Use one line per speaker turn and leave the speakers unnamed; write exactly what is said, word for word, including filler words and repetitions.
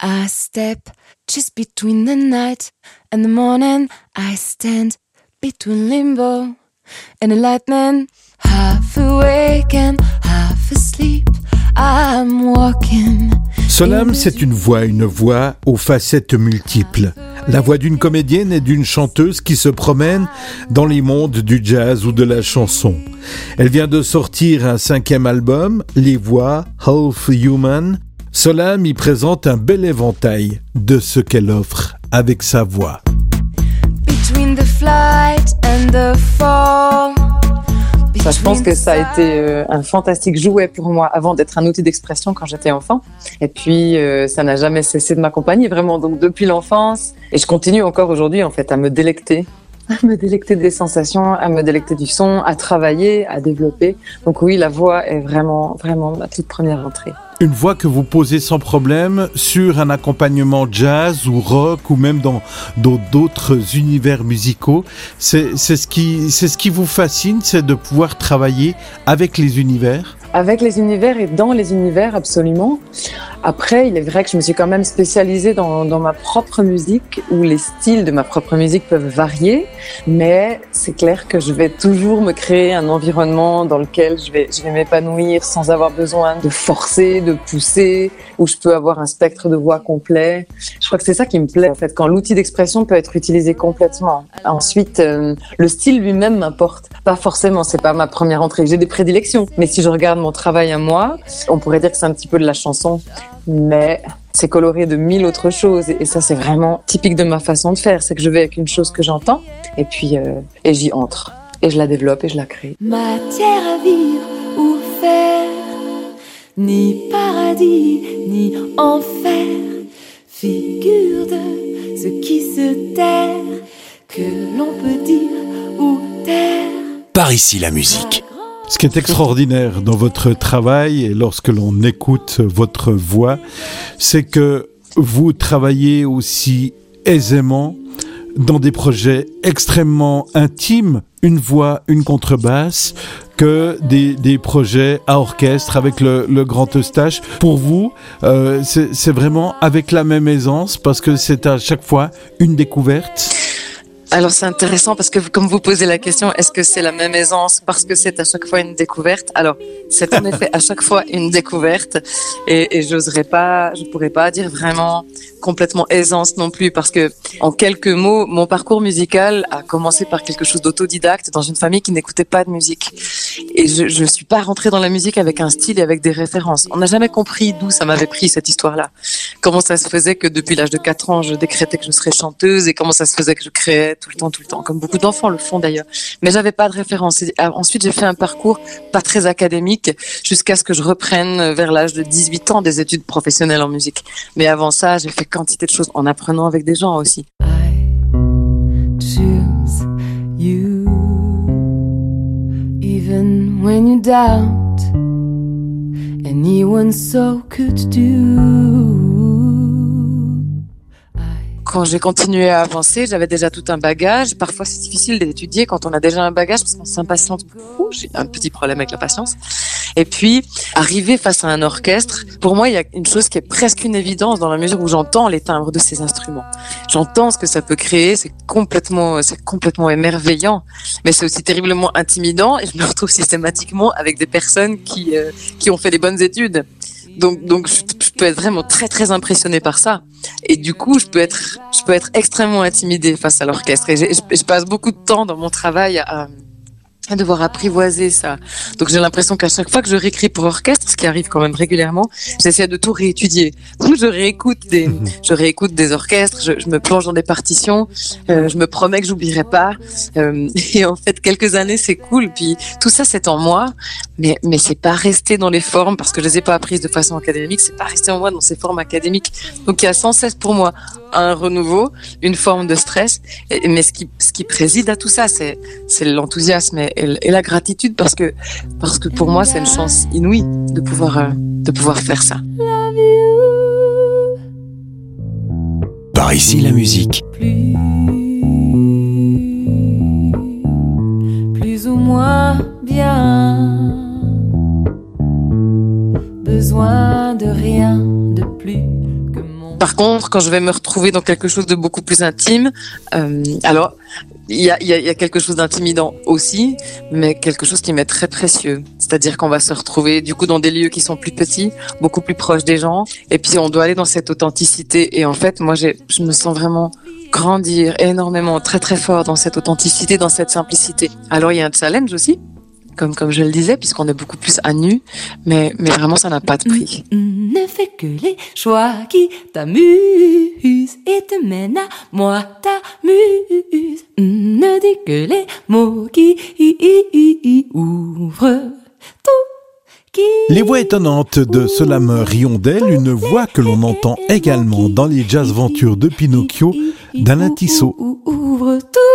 I step just between the night and the morning. I stand between limbo and the lightning. Half awake and half asleep, I'm walking.
Solam, c'est une voix, une voix aux facettes multiples. La voix d'une comédienne et d'une chanteuse qui se promène dans les mondes du jazz ou de la chanson. Elle vient de sortir un cinquième album, Les Voix, Half Human. Solam y présente un bel éventail de ce qu'elle offre avec sa voix.
Between the flight and the fall.
Ça, je pense que ça a été euh, un fantastique jouet pour moi avant d'être un outil d'expression quand j'étais enfant. Et puis, euh, ça n'a jamais cessé de m'accompagner vraiment, donc depuis l'enfance. Et je continue encore aujourd'hui, en fait, à me délecter. À me délecter des sensations, à me délecter du son, à travailler, à développer. Donc oui, la voix est vraiment, vraiment ma toute première entrée.
Une voix que vous posez sans problème sur un accompagnement jazz ou rock ou même dans, dans d'autres univers musicaux. C'est, c'est, ce qui, c'est ce qui vous fascine, c'est de pouvoir travailler avec les univers ?
Avec les univers et dans les univers, absolument. Après, il est vrai que je me suis quand même spécialisée dans, dans ma propre musique, où les styles de ma propre musique peuvent varier, mais c'est clair que je vais toujours me créer un environnement dans lequel je vais, je vais m'épanouir sans avoir besoin de forcer, de pousser, où je peux avoir un spectre de voix complet. Je crois que c'est ça qui me plaît, en fait, quand l'outil d'expression peut être utilisé complètement. Ensuite, euh, le style lui-même m'importe. Pas forcément, c'est pas ma première entrée. J'ai des prédilections, mais si je regarde mon travail à moi, on pourrait dire que c'est un petit peu de la chanson, mais c'est coloré de mille autres choses, et ça c'est vraiment typique de ma façon de faire, c'est que je vais avec une chose que j'entends et puis euh, et j'y entre et je la développe et je la crée.
Matière à vivre ou faire, ni paradis ni enfer, figure de ce qui se terre, que l'on peut dire ou taire.
Par ici la musique.
Ce qui est extraordinaire dans votre travail et lorsque l'on écoute votre voix, c'est que vous travaillez aussi aisément dans des projets extrêmement intimes, une voix, une contrebasse, que des, des projets à orchestre avec le, le Grand Eustache. Pour vous, euh, c'est, c'est vraiment avec la même aisance parce que c'est à chaque fois une découverte.
Alors c'est intéressant parce que comme vous posez la question, est-ce que c'est la même aisance parce que c'est à chaque fois une découverte ? Alors c'est en effet à chaque fois une découverte et, et j'oserais pas, je pourrais pas dire vraiment complètement aisance non plus parce que en quelques mots, mon parcours musical a commencé par quelque chose d'autodidacte dans une famille qui n'écoutait pas de musique et je je suis pas rentrée dans la musique avec un style et avec des références. On n'a jamais compris d'où ça m'avait pris cette histoire-là. Comment ça se faisait que depuis l'âge de quatre ans, je décrétais que je serais chanteuse et comment ça se faisait que je créais tout le temps, tout le temps, comme beaucoup d'enfants le font d'ailleurs. Mais j'avais pas de référence. Et ensuite, j'ai fait un parcours pas très académique jusqu'à ce que je reprenne vers l'âge de dix-huit ans des études professionnelles en musique. Mais avant ça, j'ai fait quantité de choses en apprenant avec des gens aussi.
I choose you, even when you doubt anyone so could do.
Quand j'ai continué à avancer, j'avais déjà tout un bagage. Parfois, c'est difficile d'étudier quand on a déjà un bagage parce qu'on s'impatiente beaucoup. J'ai un petit problème avec la patience. Et puis, arriver face à un orchestre, pour moi, il y a une chose qui est presque une évidence dans la mesure où j'entends les timbres de ces instruments. J'entends ce que ça peut créer. C'est complètement, c'est complètement émerveillant. Mais c'est aussi terriblement intimidant et je me retrouve systématiquement avec des personnes qui, euh, qui ont fait des bonnes études. Donc, donc, je, je peux être vraiment très, très impressionnée par ça. Et du coup, je peux être, je peux être extrêmement intimidée face à l'orchestre. Et je, je passe beaucoup de temps dans mon travail à, à devoir apprivoiser ça. Donc, j'ai l'impression qu'à chaque fois que je réécris pour orchestre, ce qui arrive quand même régulièrement, j'essaie de tout réétudier. Donc, je réécoute des, je réécoute des orchestres, je, je me plonge dans des partitions, euh, je me promets que j'oublierai pas. Euh, et en fait, quelques années, c'est cool. Puis, tout ça, c'est en moi. Mais, mais c'est pas resté dans les formes parce que je les ai pas apprises de façon académique. C'est pas resté en moi dans ces formes académiques. Donc, il y a sans cesse pour moi un renouveau, une forme de stress. Et, mais ce qui, ce qui préside à tout ça, c'est, c'est l'enthousiasme et, et la gratitude parce que, parce que pour moi, c'est une chance inouïe de pouvoir, euh, de pouvoir faire ça.
Par ici la musique.
Plus, plus ou moins bien. Besoin de rien de plus
Par contre, quand je vais me retrouver dans quelque chose de beaucoup plus intime, euh, alors il y a, y, a, y a quelque chose d'intimidant aussi, mais quelque chose qui m'est très précieux. C'est-à-dire qu'on va se retrouver du coup dans des lieux qui sont plus petits, beaucoup plus proches des gens, et puis on doit aller dans cette authenticité. Et en fait, moi, j'ai, je me sens vraiment grandir énormément, très très fort dans cette authenticité, dans cette simplicité. Alors il y a un challenge aussi. Comme, comme je le disais, puisqu'on est beaucoup plus à nu, mais, mais vraiment, ça n'a pas de prix.
Ne fais que les choix qui t'amusent et te mènent à moi, t'amuse. Ne dis que les mots qui ouvrent tout.
Les voix étonnantes de Solange Riondel, une voix que l'on entend également dans les jazz ventures de Pinocchio d'Alain Tissot.
Ouvre tout.